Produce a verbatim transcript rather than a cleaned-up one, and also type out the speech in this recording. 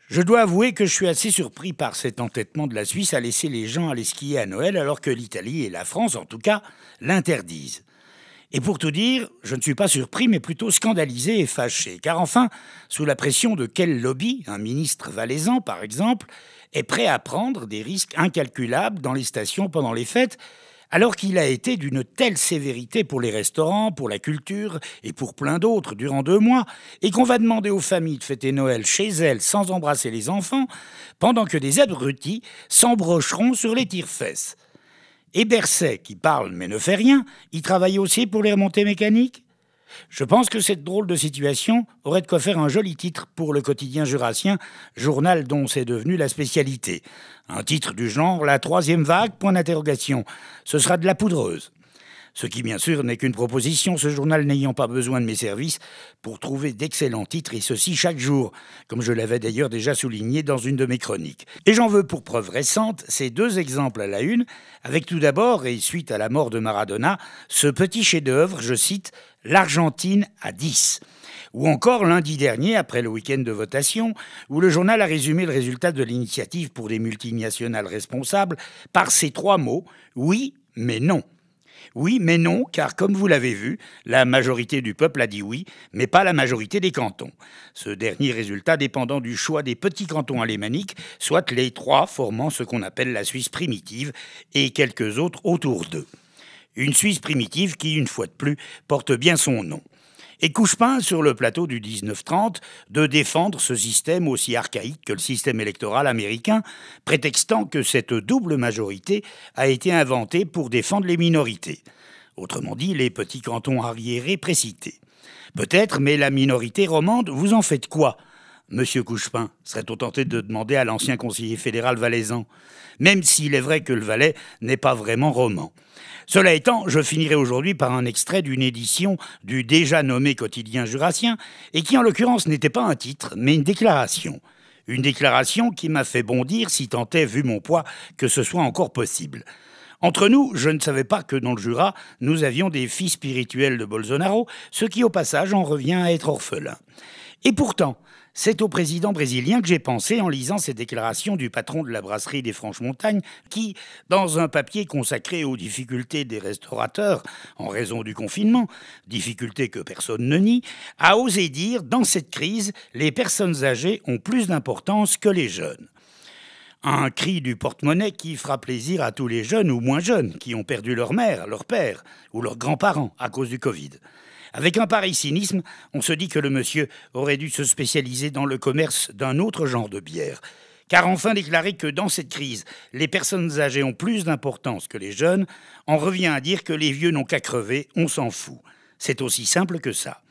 Je dois avouer que je suis assez surpris par cet entêtement de la Suisse à laisser les gens aller skier à Noël alors que l'Italie et la France, en tout cas, l'interdisent. Et pour tout dire, je ne suis pas surpris mais plutôt scandalisé et fâché. Car enfin, sous la pression de quel lobby, un ministre valaisan par exemple, est prêt à prendre des risques incalculables dans les stations pendant les fêtes alors qu'il a été d'une telle sévérité pour les restaurants, pour la culture et pour plein d'autres durant deux mois, et qu'on va demander aux familles de fêter Noël chez elles sans embrasser les enfants, pendant que des abrutis s'embrocheront sur les tire-fesses. Et Berset, qui parle mais ne fait rien, y travaille aussi pour les remontées mécaniques ? Je pense que cette drôle de situation aurait de quoi faire un joli titre pour le quotidien jurassien, journal dont c'est devenu la spécialité. Un titre du genre « La troisième vague, point d'interrogation ». Ce sera de la poudreuse. Ce qui, bien sûr, n'est qu'une proposition, ce journal n'ayant pas besoin de mes services pour trouver d'excellents titres, et ceci chaque jour, comme je l'avais d'ailleurs déjà souligné dans une de mes chroniques. Et j'en veux pour preuve récente ces deux exemples à la une, avec tout d'abord, et suite à la mort de Maradona, ce petit chef-d'œuvre, je cite, « L'Argentine à dix ». Ou encore lundi dernier, après le week-end de votation, où le journal a résumé le résultat de l'initiative pour des multinationales responsables par ces trois mots « oui, mais non ». Oui, mais non, car comme vous l'avez vu, la majorité du peuple a dit oui, mais pas la majorité des cantons. Ce dernier résultat dépendant du choix des petits cantons alémaniques, soit les trois formant ce qu'on appelle la Suisse primitive, et quelques autres autour d'eux. Une Suisse primitive qui, une fois de plus, porte bien son nom. Et Couchepin, sur le plateau du dix-neuf trente, de défendre ce système aussi archaïque que le système électoral américain, prétextant que cette double majorité a été inventée pour défendre les minorités. Autrement dit, les petits cantons arriérés précités. Peut-être, mais la minorité romande, vous en faites quoi ? Monsieur Couchepin, serait-on tenté de demander à l'ancien conseiller fédéral valaisan, même s'il est vrai que le Valais n'est pas vraiment roman. Cela étant, je finirai aujourd'hui par un extrait d'une édition du déjà nommé quotidien jurassien, et qui en l'occurrence n'était pas un titre, mais une déclaration. Une déclaration qui m'a fait bondir, si tant est, vu mon poids, que ce soit encore possible. Entre nous, je ne savais pas que dans le Jura, nous avions des filles spirituelles de Bolsonaro, ce qui au passage en revient à être orphelin. Et pourtant, c'est au président brésilien que j'ai pensé en lisant ces déclarations du patron de la brasserie des Franches-Montagnes qui, dans un papier consacré aux difficultés des restaurateurs en raison du confinement, difficultés que personne ne nie, a osé dire « Dans cette crise, les personnes âgées ont plus d'importance que les jeunes ». Un cri du porte-monnaie qui fera plaisir à tous les jeunes ou moins jeunes qui ont perdu leur mère, leur père ou leurs grands-parents à cause du Covid. Avec un pareil cynisme, on se dit que le monsieur aurait dû se spécialiser dans le commerce d'un autre genre de bière. Car enfin déclarer que dans cette crise, les personnes âgées ont plus d'importance que les jeunes, en revient à dire que les vieux n'ont qu'à crever, on s'en fout. C'est aussi simple que ça.